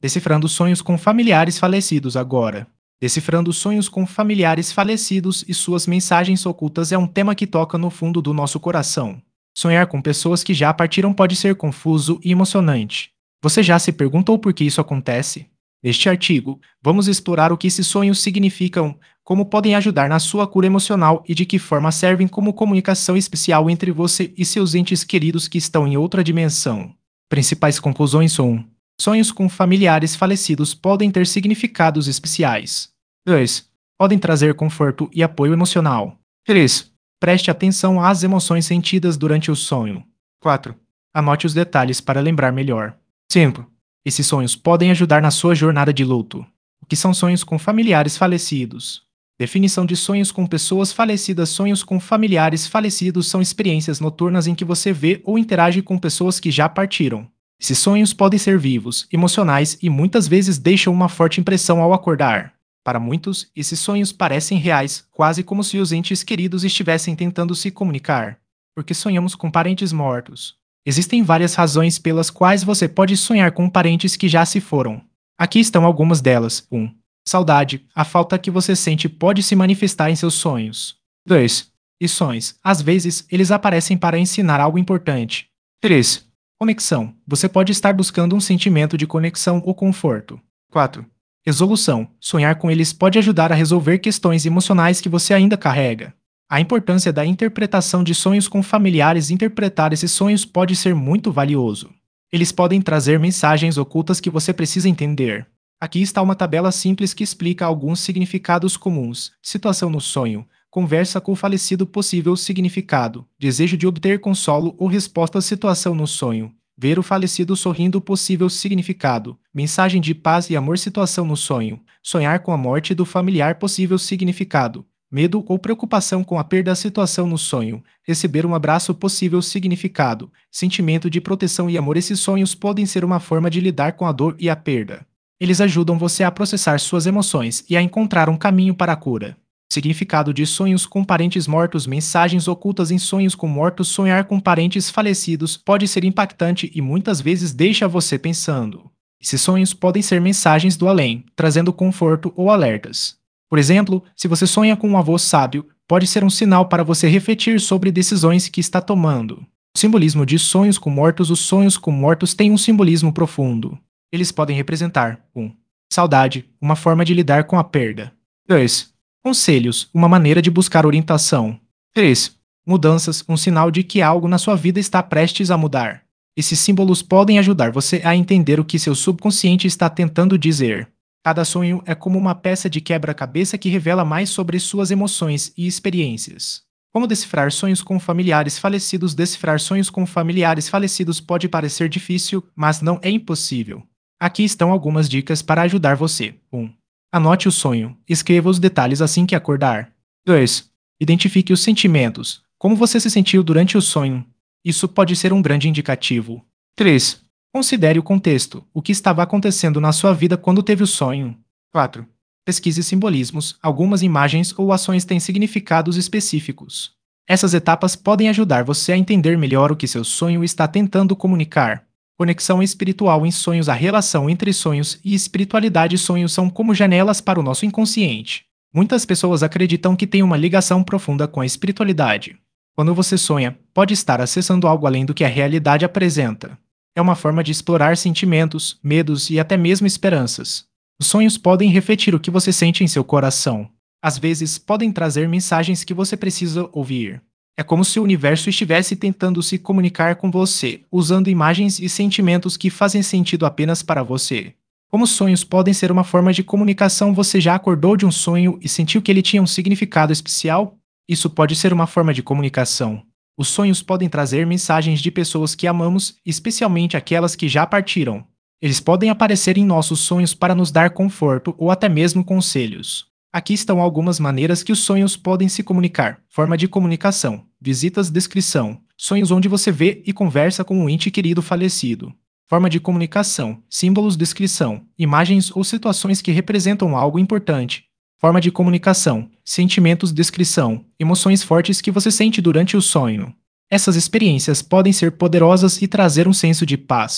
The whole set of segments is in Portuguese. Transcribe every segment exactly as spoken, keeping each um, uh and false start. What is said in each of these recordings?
Decifrando sonhos com familiares falecidos agora. Decifrando sonhos com familiares falecidos e suas mensagens ocultas é um tema que toca no fundo do nosso coração. Sonhar com pessoas que já partiram pode ser confuso e emocionante. Você já se perguntou por que isso acontece? Neste artigo, vamos explorar o que esses sonhos significam, como podem ajudar na sua cura emocional e de que forma servem como comunicação especial entre você e seus entes queridos que estão em outra dimensão. Principais conclusões um. Sonhos com familiares falecidos podem ter significados especiais. dois. Podem trazer conforto e apoio emocional. três. Preste atenção às emoções sentidas durante o sonho. quatro. Anote os detalhes para lembrar melhor. cinco. Esses sonhos podem ajudar na sua jornada de luto. O que são sonhos com familiares falecidos? Definição de sonhos com pessoas falecidas. Sonhos com familiares falecidos são experiências noturnas em que você vê ou interage com pessoas que já partiram. Esses sonhos podem ser vivos, emocionais e muitas vezes deixam uma forte impressão ao acordar. Para muitos, esses sonhos parecem reais, quase como se os entes queridos estivessem tentando se comunicar. Porque sonhamos com parentes mortos. Existem várias razões pelas quais você pode sonhar com parentes que já se foram. Aqui estão algumas delas. um. Saudade. A falta que você sente pode se manifestar em seus sonhos. dois. Lições. Às vezes, eles aparecem para ensinar algo importante. três. Conexão. Você pode estar buscando um sentimento de conexão ou conforto. quatro. Resolução. Sonhar com eles pode ajudar a resolver questões emocionais que você ainda carrega. A importância da interpretação de sonhos com familiares. Interpretar esses sonhos pode ser muito valioso. Eles podem trazer mensagens ocultas que você precisa entender. Aqui está uma tabela simples que explica alguns significados comuns. Situação no sonho. Conversa com o falecido. Possível significado. Desejo de obter consolo ou resposta. Situação no sonho. Ver o falecido sorrindo. Possível significado. Mensagem de paz e amor. Situação no sonho. Sonhar com a morte do familiar. Possível significado. Medo ou preocupação com a perda. Situação no sonho. Receber um abraço. Possível significado. Sentimento de proteção e amor. Esses sonhos podem ser uma forma de lidar com a dor e a perda. Eles ajudam você a processar suas emoções e a encontrar um caminho para a cura. Significado de sonhos com parentes mortos. Mensagens ocultas em sonhos com mortos. Sonhar com parentes falecidos pode ser impactante e muitas vezes deixa você pensando. Esses sonhos podem ser mensagens do além, trazendo conforto ou alertas. Por exemplo, se você sonha com um avô sábio, pode ser um sinal para você refletir sobre decisões que está tomando. O simbolismo de sonhos com mortos. Os sonhos com mortos têm um simbolismo profundo. Eles podem representar um. Saudade, uma forma de lidar com a perda. dois. Conselhos, uma maneira de buscar orientação. três. Mudanças, um sinal de que algo na sua vida está prestes a mudar. Esses símbolos podem ajudar você a entender o que seu subconsciente está tentando dizer. Cada sonho é como uma peça de quebra-cabeça que revela mais sobre suas emoções e experiências. Como decifrar sonhos com familiares falecidos? Decifrar sonhos com familiares falecidos pode parecer difícil, mas não é impossível. Aqui estão algumas dicas para ajudar você. um. Anote o sonho. Escreva os detalhes assim que acordar. dois. Identifique os sentimentos. Como você se sentiu durante o sonho? Isso pode ser um grande indicativo. três. Considere o contexto. O que estava acontecendo na sua vida quando teve o sonho? quatro. Pesquise simbolismos. Algumas imagens ou ações têm significados específicos. Essas etapas podem ajudar você a entender melhor o que seu sonho está tentando comunicar. Conexão espiritual em sonhos. A relação entre sonhos e espiritualidade. Sonhos são como janelas para o nosso inconsciente. Muitas pessoas acreditam que têm uma ligação profunda com a espiritualidade. Quando você sonha, pode estar acessando algo além do que a realidade apresenta. É uma forma de explorar sentimentos, medos e até mesmo esperanças. Os sonhos podem refletir o que você sente em seu coração. Às vezes, podem trazer mensagens que você precisa ouvir. É como se o universo estivesse tentando se comunicar com você, usando imagens e sentimentos que fazem sentido apenas para você. Como sonhos podem ser uma forma de comunicação. Você já acordou de um sonho e sentiu que ele tinha um significado especial? Isso pode ser uma forma de comunicação. Os sonhos podem trazer mensagens de pessoas que amamos, especialmente aquelas que já partiram. Eles podem aparecer em nossos sonhos para nos dar conforto ou até mesmo conselhos. Aqui estão algumas maneiras que os sonhos podem se comunicar. Forma de comunicação. Visitas. Descrição. Sonhos onde você vê e conversa com um ente querido falecido. Forma de comunicação. Símbolos. Descrição. Imagens ou situações que representam algo importante. Forma de comunicação. Sentimentos. Descrição. Emoções fortes que você sente durante o sonho. Essas experiências podem ser poderosas e trazer um senso de paz.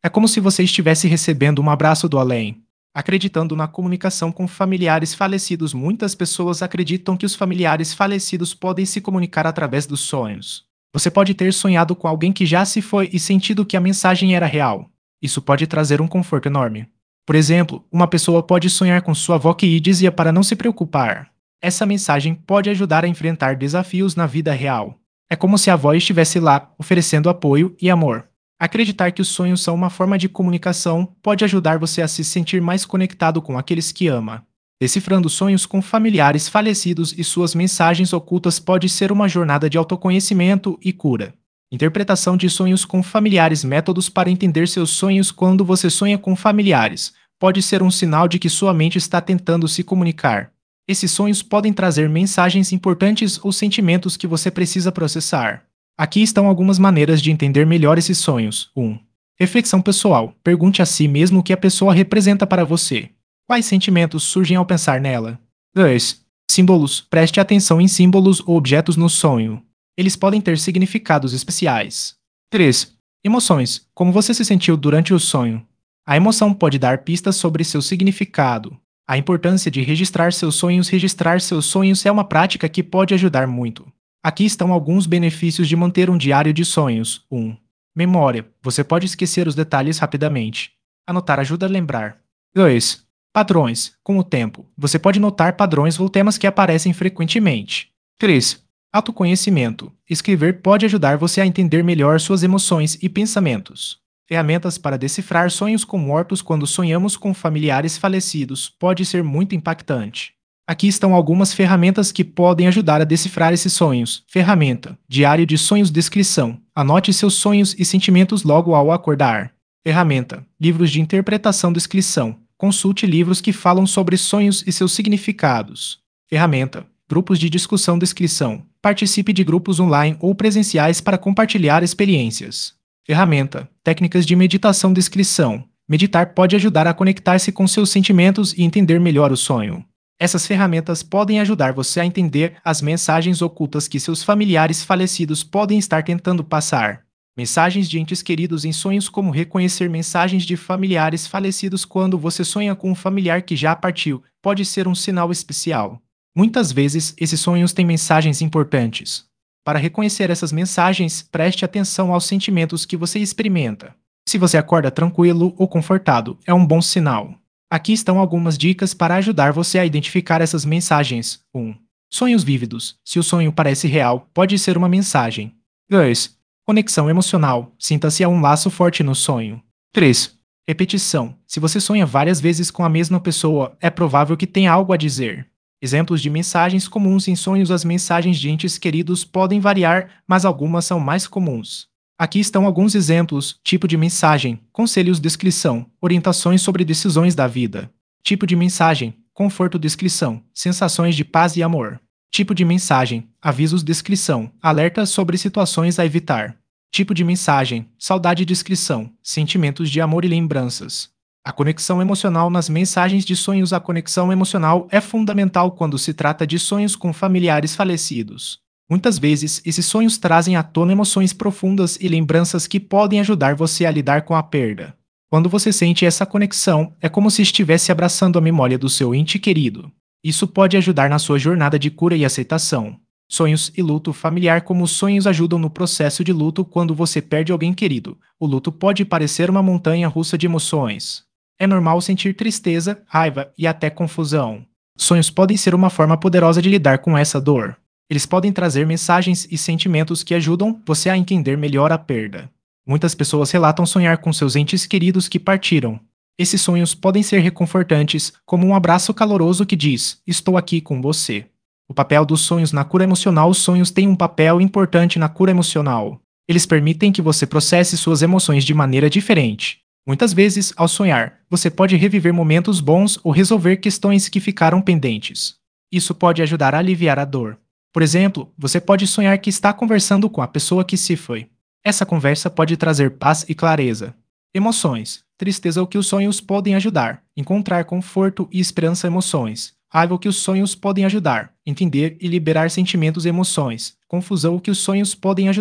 É como se você estivesse recebendo um abraço do além. Acreditando na comunicação com familiares falecidos, muitas pessoas acreditam que os familiares falecidos podem se comunicar através dos sonhos. Você pode ter sonhado com alguém que já se foi e sentido que a mensagem era real. Isso pode trazer um conforto enorme. Por exemplo, uma pessoa pode sonhar com sua avó que lhe dizia para não se preocupar. Essa mensagem pode ajudar a enfrentar desafios na vida real. É como se a avó estivesse lá, oferecendo apoio e amor. Acreditar que os sonhos são uma forma de comunicação pode ajudar você a se sentir mais conectado com aqueles que ama. Decifrando sonhos com familiares falecidos e suas mensagens ocultas pode ser uma jornada de autoconhecimento e cura. Interpretação de sonhos com familiares. Métodos para entender seus sonhos. Quando você sonha com familiares, pode ser um sinal de que sua mente está tentando se comunicar. Esses sonhos podem trazer mensagens importantes ou sentimentos que você precisa processar. Aqui estão algumas maneiras de entender melhor esses sonhos. um. Reflexão pessoal. Pergunte a si mesmo o que a pessoa representa para você. Quais sentimentos surgem ao pensar nela? dois. Símbolos. Preste atenção em símbolos ou objetos no sonho. Eles podem ter significados especiais. três. Emoções. Como você se sentiu durante o sonho? A emoção pode dar pistas sobre seu significado. A importância de registrar seus sonhos. Registrar seus sonhos é uma prática que pode ajudar muito. Aqui estão alguns benefícios de manter um diário de sonhos. um. Memória. Você pode esquecer os detalhes rapidamente. Anotar ajuda a lembrar. dois. Padrões. Com o tempo, você pode notar padrões ou temas que aparecem frequentemente. três. Autoconhecimento. Escrever pode ajudar você a entender melhor suas emoções e pensamentos. Ferramentas para decifrar sonhos com mortos. Quando sonhamos com familiares falecidos, pode ser muito impactante. Aqui estão algumas ferramentas que podem ajudar a decifrar esses sonhos. Ferramenta: Diário de Sonhos. Descrição: anote seus sonhos e sentimentos logo ao acordar. Ferramenta: Livros de Interpretação. Descrição: consulte livros que falam sobre sonhos e seus significados. Ferramenta: Grupos de discussão. Descrição: participe de grupos online ou presenciais para compartilhar experiências. Ferramenta: Técnicas de meditação. Descrição: meditar pode ajudar a conectar-se com seus sentimentos e entender melhor o sonho. Essas ferramentas podem ajudar você a entender as mensagens ocultas que seus familiares falecidos podem estar tentando passar. Mensagens de entes queridos em sonhos. Como reconhecer mensagens de familiares falecidos. Quando você sonha com um familiar que já partiu, pode ser um sinal especial. Muitas vezes, esses sonhos têm mensagens importantes. Para reconhecer essas mensagens, preste atenção aos sentimentos que você experimenta. Se você acorda tranquilo ou confortado, é um bom sinal. Aqui estão algumas dicas para ajudar você a identificar essas mensagens. um. Sonhos vívidos. Se o sonho parece real, pode ser uma mensagem. dois. Conexão emocional. Sinta-se a um laço forte no sonho. três. Repetição. Se você sonha várias vezes com a mesma pessoa, é provável que tenha algo a dizer. Exemplos de mensagens comuns em sonhos. As mensagens de entes queridos podem variar, mas algumas são mais comuns. Aqui estão alguns exemplos. Tipo de mensagem: conselhos. Descrição: orientações sobre decisões da vida. Tipo de mensagem: conforto. Descrição: sensações de paz e amor. Tipo de mensagem: avisos. Descrição: alertas sobre situações a evitar. Tipo de mensagem: saudade. Descrição: sentimentos de amor e lembranças. A conexão emocional nas mensagens de sonhos. A conexão emocional é fundamental quando se trata de sonhos com familiares falecidos. Muitas vezes, esses sonhos trazem à tona emoções profundas e lembranças que podem ajudar você a lidar com a perda. Quando você sente essa conexão, é como se estivesse abraçando a memória do seu ente querido. Isso pode ajudar na sua jornada de cura e aceitação. Sonhos e luto familiar. Como os sonhos ajudam no processo de luto. Quando você perde alguém querido, o luto pode parecer uma montanha russa de emoções. É normal sentir tristeza, raiva e até confusão. Sonhos podem ser uma forma poderosa de lidar com essa dor. Eles podem trazer mensagens e sentimentos que ajudam você a entender melhor a perda. Muitas pessoas relatam sonhar com seus entes queridos que partiram. Esses sonhos podem ser reconfortantes, como um abraço caloroso que diz: "Estou aqui com você". O papel dos sonhos na cura emocional. Os sonhos têm um papel importante na cura emocional. Eles permitem que você processe suas emoções de maneira diferente. Muitas vezes, ao sonhar, você pode reviver momentos bons ou resolver questões que ficaram pendentes. Isso pode ajudar a aliviar a dor. Por exemplo, você pode sonhar que está conversando com a pessoa que se foi. Essa conversa pode trazer paz e clareza. Emoções. Tristeza. O que os sonhos podem ajudar: encontrar conforto e esperança. Emoções. Raiva. O que os sonhos podem ajudar: entender e liberar sentimentos e emoções. Confusão. O que os sonhos podem ajudar: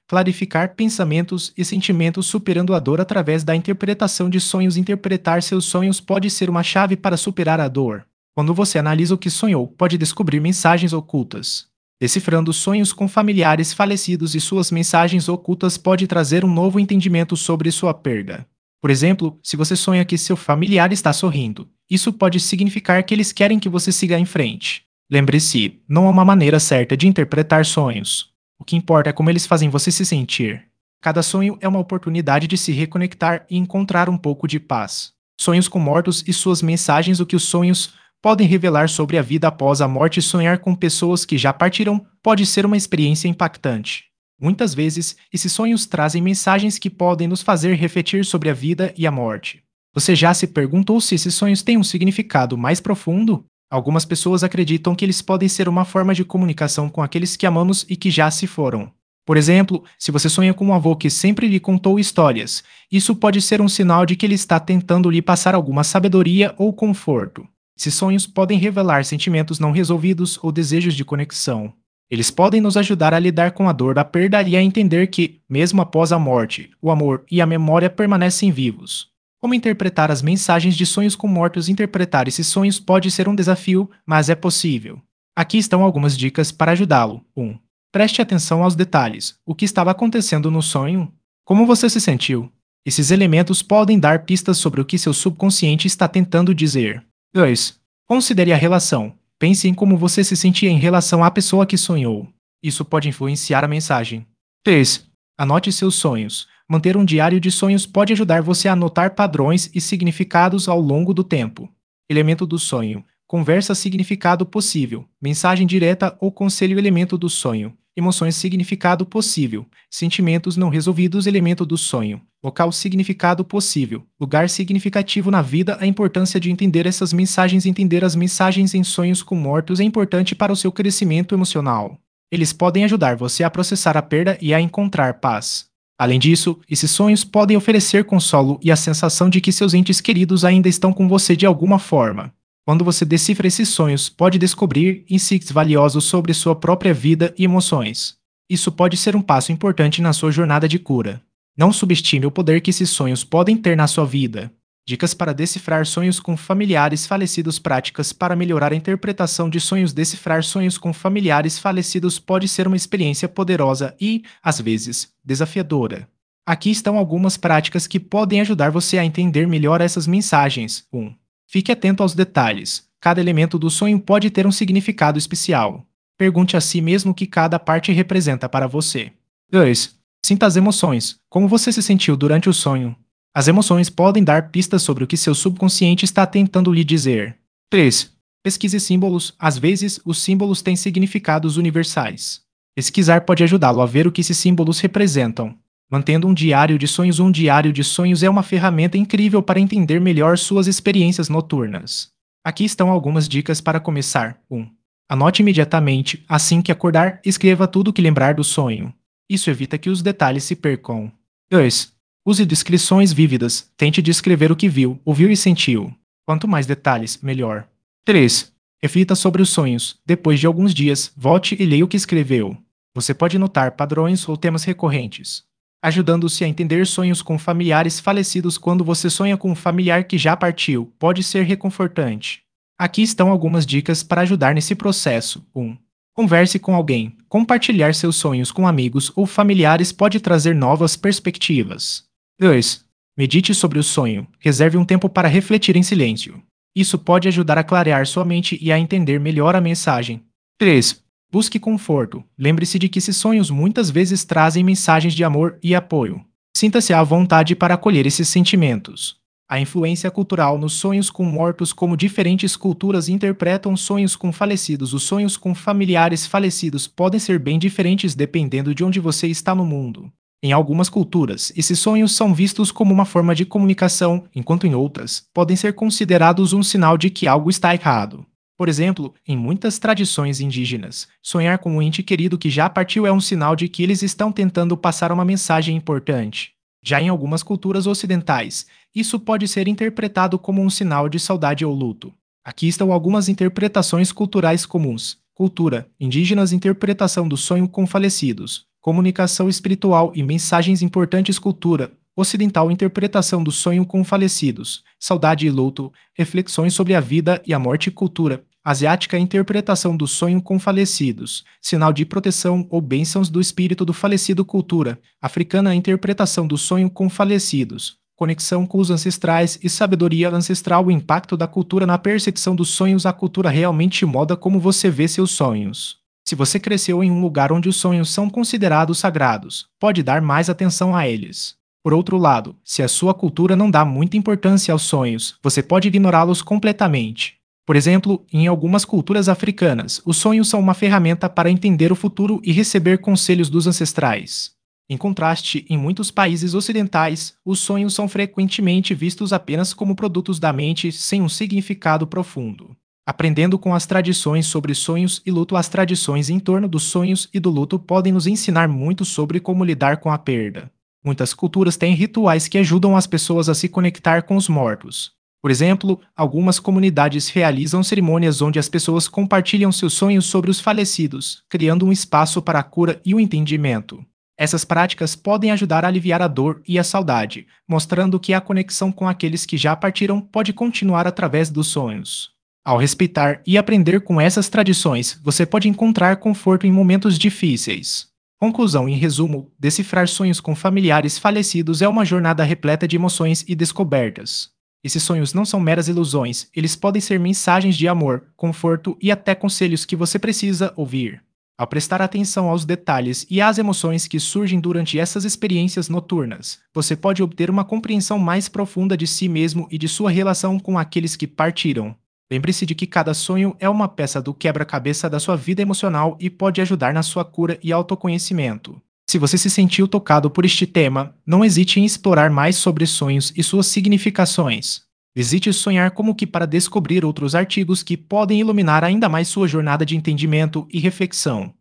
clarificar pensamentos e sentimentos superando a dor através da interpretação de sonhos. Interpretar seus sonhos pode ser uma chave para superar a dor. Quando você analisa o que sonhou, pode descobrir mensagens ocultas. Decifrando sonhos com familiares falecidos e suas mensagens ocultas pode trazer um novo entendimento sobre sua perda. Por exemplo, se você sonha que seu familiar está sorrindo, isso pode significar que eles querem que você siga em frente. Lembre-se, não há uma maneira certa de interpretar sonhos. O que importa é como eles fazem você se sentir. Cada sonho é uma oportunidade de se reconectar e encontrar um pouco de paz. Sonhos com mortos e suas mensagens. O que os sonhos podem revelar sobre a vida após a morte. Sonhar com pessoas que já partiram pode ser uma experiência impactante. Muitas vezes, esses sonhos trazem mensagens que podem nos fazer refletir sobre a vida e a morte. Você já se perguntou se esses sonhos têm um significado mais profundo? Algumas pessoas acreditam que eles podem ser uma forma de comunicação com aqueles que amamos e que já se foram. Por exemplo, se você sonha com um avô que sempre lhe contou histórias, isso pode ser um sinal de que ele está tentando lhe passar alguma sabedoria ou conforto. Esses sonhos podem revelar sentimentos não resolvidos ou desejos de conexão. Eles podem nos ajudar a lidar com a dor da perda e a entender que, mesmo após a morte, o amor e a memória permanecem vivos. Como interpretar as mensagens de sonhos com mortos? Interpretar esses sonhos pode ser um desafio, mas é possível. Aqui estão algumas dicas para ajudá-lo. um. Preste atenção aos detalhes. O que estava acontecendo no sonho? Como você se sentiu? Esses elementos podem dar pistas sobre o que seu subconsciente está tentando dizer. dois. Considere a relação. Pense em como você se sentia em relação à pessoa que sonhou. Isso pode influenciar a mensagem. três. Anote seus sonhos. Manter um diário de sonhos pode ajudar você a notar padrões e significados ao longo do tempo. Elemento do sonho. Conversa. Significado possível. Mensagem direta ou conselho. Elemento do sonho. Emoções. Significado possível. Sentimentos não resolvidos. Elemento do sonho. Local. Significado possível. Lugar significativo na vida. A importância de entender essas mensagens. Entender as mensagens em sonhos com mortos é importante para o seu crescimento emocional. Eles podem ajudar você a processar a perda e a encontrar paz. Além disso, esses sonhos podem oferecer consolo e a sensação de que seus entes queridos ainda estão com você de alguma forma. Quando você decifra esses sonhos, pode descobrir insights valiosos sobre sua própria vida e emoções. Isso pode ser um passo importante na sua jornada de cura. Não subestime o poder que esses sonhos podem ter na sua vida. Dicas para decifrar sonhos com familiares falecidos. Práticas para melhorar a interpretação de sonhos. Decifrar sonhos com familiares falecidos pode ser uma experiência poderosa e, às vezes, desafiadora. Aqui estão algumas práticas que podem ajudar você a entender melhor essas mensagens. um. Fique atento aos detalhes. Cada elemento do sonho pode ter um significado especial. Pergunte a si mesmo o que cada parte representa para você. dois. Sinta as emoções. Como você se sentiu durante o sonho? As emoções podem dar pistas sobre o que seu subconsciente está tentando lhe dizer. três. Pesquise símbolos. Às vezes, os símbolos têm significados universais. Pesquisar pode ajudá-lo a ver o que esses símbolos representam. Mantendo um diário de sonhos. Um diário de sonhos é uma ferramenta incrível para entender melhor suas experiências noturnas. Aqui estão algumas dicas para começar. um. Anote imediatamente. Assim que acordar, escreva tudo o que lembrar do sonho. Isso evita que os detalhes se percam. dois. Use descrições vívidas. Tente descrever o que viu, ouviu e sentiu. Quanto mais detalhes, melhor. três. Reflita sobre os sonhos. Depois de alguns dias, volte e leia o que escreveu. Você pode notar padrões ou temas recorrentes, ajudando-se a entender sonhos com familiares falecidos. Quando você sonha com um familiar que já partiu, pode ser reconfortante. Aqui estão algumas dicas para ajudar nesse processo. um. Converse com alguém. Compartilhar seus sonhos com amigos ou familiares pode trazer novas perspectivas. dois. Medite sobre o sonho. Reserve um tempo para refletir em silêncio. Isso pode ajudar a clarear sua mente e a entender melhor a mensagem. três. Busque conforto. Lembre-se de que esses sonhos muitas vezes trazem mensagens de amor e apoio. Sinta-se à vontade para acolher esses sentimentos. A influência cultural nos sonhos com mortos. Como diferentes culturas interpretam sonhos com falecidos. Os sonhos com familiares falecidos podem ser bem diferentes dependendo de onde você está no mundo. Em algumas culturas, esses sonhos são vistos como uma forma de comunicação, enquanto em outras, podem ser considerados um sinal de que algo está errado. Por exemplo, em muitas tradições indígenas, sonhar com um ente querido que já partiu é um sinal de que eles estão tentando passar uma mensagem importante. Já em algumas culturas ocidentais, isso pode ser interpretado como um sinal de saudade ou luto. Aqui estão algumas interpretações culturais comuns. Cultura indígenas. Interpretação do sonho com falecidos. comunicação espiritual e mensagens importantes, cultura ocidental, interpretação do sonho com falecidos, saudade e luto, reflexões sobre a vida e a morte, cultura asiática, interpretação do sonho com falecidos, sinal de proteção ou bênçãos do espírito do falecido, cultura africana, interpretação do sonho com falecidos, conexão com os ancestrais e sabedoria ancestral, o impacto da cultura na percepção dos sonhos. A cultura realmente molda como você vê seus sonhos. Se você cresceu em um lugar onde os sonhos são considerados sagrados, pode dar mais atenção a eles. Por outro lado, se a sua cultura não dá muita importância aos sonhos, você pode ignorá-los completamente. Por exemplo, em algumas culturas africanas, os sonhos são uma ferramenta para entender o futuro e receber conselhos dos ancestrais. Em contraste, em muitos países ocidentais, os sonhos são frequentemente vistos apenas como produtos da mente sem um significado profundo. Aprendendo com as tradições sobre sonhos e luto, as tradições em torno dos sonhos e do luto podem nos ensinar muito sobre como lidar com a perda. Muitas culturas têm rituais que ajudam as pessoas a se conectar com os mortos. Por exemplo, algumas comunidades realizam cerimônias onde as pessoas compartilham seus sonhos sobre os falecidos, criando um espaço para a cura e o entendimento. Essas práticas podem ajudar a aliviar a dor e a saudade, mostrando que a conexão com aqueles que já partiram pode continuar através dos sonhos. Ao respeitar e aprender com essas tradições, você pode encontrar conforto em momentos difíceis. Conclusão: em resumo, decifrar sonhos com familiares falecidos é uma jornada repleta de emoções e descobertas. Esses sonhos não são meras ilusões, eles podem ser mensagens de amor, conforto e até conselhos que você precisa ouvir. Ao prestar atenção aos detalhes e às emoções que surgem durante essas experiências noturnas, você pode obter uma compreensão mais profunda de si mesmo e de sua relação com aqueles que partiram. Lembre-se de que cada sonho é uma peça do quebra-cabeça da sua vida emocional e pode ajudar na sua cura e autoconhecimento. Se você se sentiu tocado por este tema, não hesite em explorar mais sobre sonhos e suas significações. Visite Sonhar Como Que para descobrir outros artigos que podem iluminar ainda mais sua jornada de entendimento e reflexão.